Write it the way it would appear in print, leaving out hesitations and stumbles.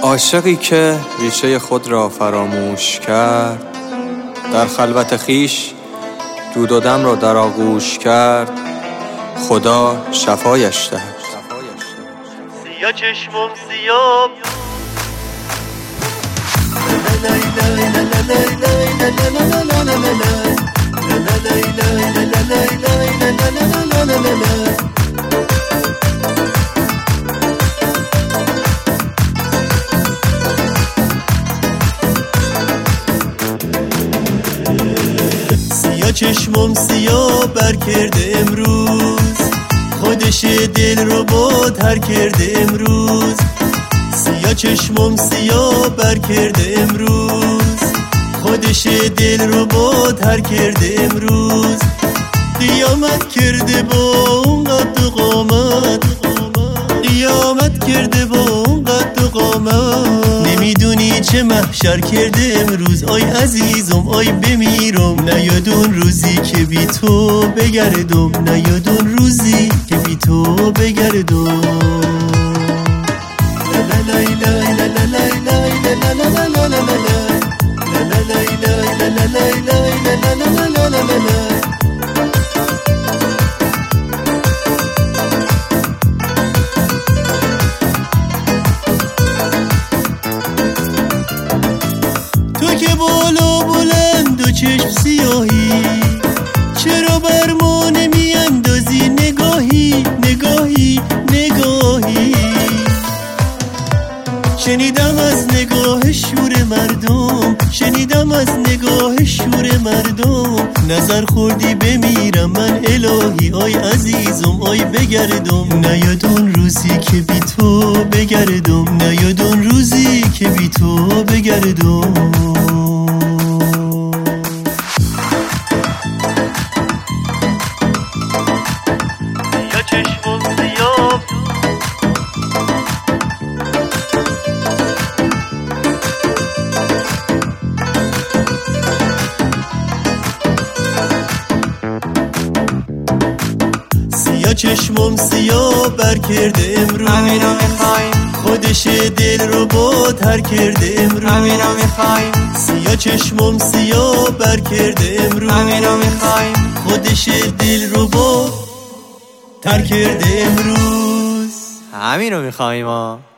عاشقی که ریشه خود را فراموش کرد، در خلوت خیش دود و دم را در آغوش کرد، خدا شفایش دهد. سیاه چشمم سیاه چشمم سیاه بر کرده امروز، خودش دل رو با تر کرده امروز. سیاه چشمم سیاه بر کرده امروز، خودش دل رو با تر کرده امروز. قیامت کرده با اون قد و قامت، قیامت کرده با اون قد و قامت. نمیدونی چه محشر کرده امروز، آی عزیزم آی بمیرم. نیاد اون روزی که بی تو بگردم، نیاد اون روزی که بی تو بگردم. تو که بالا بلند و چشم سیاهی، چرا بر ما نمی اندازی نگاهی نگاهی نگاهی؟ شنیدم از نگاه شور مردم، شنیدم از نگاه شور مردم. نظر خوردی بمیرم من الهی، آی عزیزم آی بگردم. نیاد اون روزی که بی تو بگردم، نیاد اون روزی که بی تو بگردم. چشمم سیاه بر کرده امروز، همینو میخوایم. خودش دل رو با تر کرده امروز، همینو میخوایم. سیاه چشمم سیاه بر کرده امروز، همینو میخوایم. خودش دل رو با تر کرده امروز. همینو میخوایم.